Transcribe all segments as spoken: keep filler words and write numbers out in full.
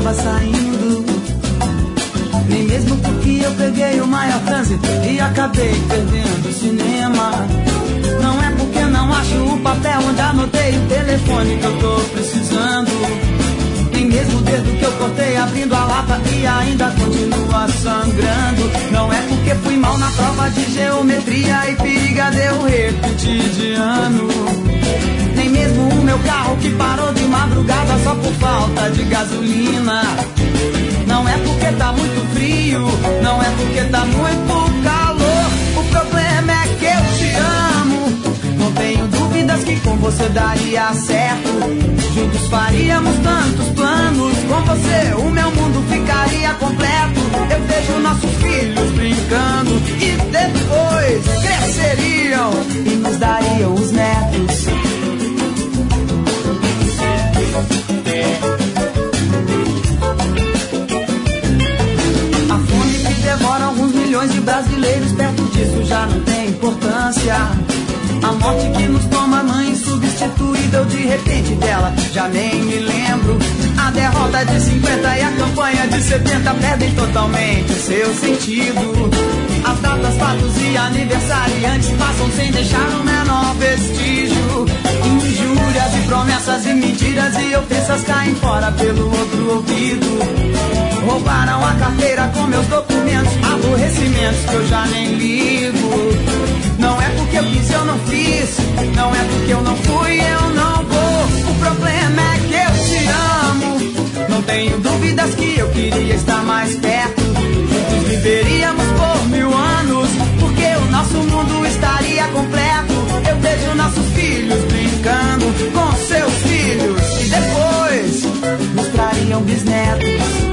tava saindo. Nem mesmo porque eu peguei o maior trânsito e acabei perdendo o cinema. Não é porque não acho o papel onde anotei o telefone que eu tô precisando. Nem mesmo o dedo que eu cortei abrindo a lata e ainda continua sangrando. Não é porque fui mal na prova de geometria e periga deu repetir de ano. Nem mesmo o meu carro que parou de madrugada só por falta de gasolina. Não é porque tá muito frio, não é porque tá muito calor. O problema é que eu te amo. Não tenho dúvidas que com você daria certo. Juntos faríamos tantos planos. Com você o meu mundo ficaria completo. Eu vejo nossos filhos brincando e depois cresceriam e nos dariam os netos. A fome que devora alguns milhões de brasileiros, perto disso já não tem importância. A morte que nos toma mãe insubstituível, de repente dela já nem me lembro. A derrota de cinquenta e a campanha de setenta perdem totalmente seu sentido. As datas, fatos e aniversariantes passam sem deixar o menor vestígio. Injúrias e promessas e mentiras e ofensas caem fora pelo outro ouvido. Roubaram a carteira com meus documentos, aborrecimentos que eu já nem ligo. Não é porque eu quis, eu não fiz. Não é porque eu não fui, eu não vou. O problema é que eu te amo. Não tenho dúvidas que eu queria estar mais perto. Juntos viveríamos por mil anos, porque o nosso mundo estaria completo. Eu vejo nossos filhos brincando com seus filhos e depois nos trariam bisnetos.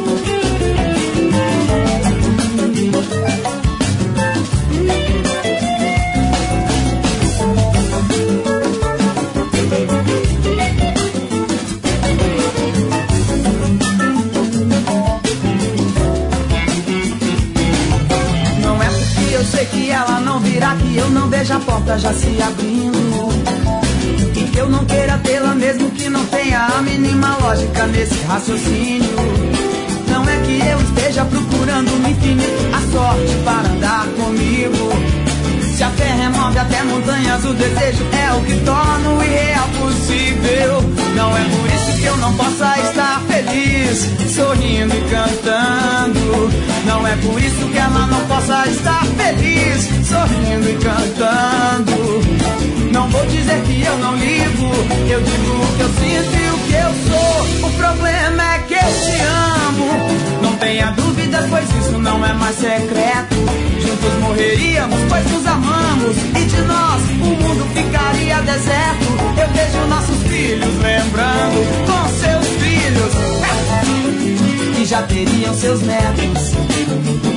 Que ela não virá, que eu não veja a porta já se abrindo, e que eu não queira tê-la mesmo que não tenha a mínima lógica nesse raciocínio. Não é que eu esteja procurando no infinito a sorte para andar comigo. Se a fé remove até montanhas, o desejo é o que torna o irreal possível. Não é por isso que eu não possa estar feliz, sorrindo e cantando. Não é por isso que ela não possa estar feliz, sorrindo e cantando. Não vou dizer que eu não ligo, eu digo o que eu sinto e o que eu sou. O problema é que eu te amo. Não tenha dúvidas, pois isso não é mais secreto. Juntos morreríamos, pois nos amamos, e de nós o mundo ficaria deserto. Eu vejo nossos filhos lembrando com seus filhos, que já teriam seus netos.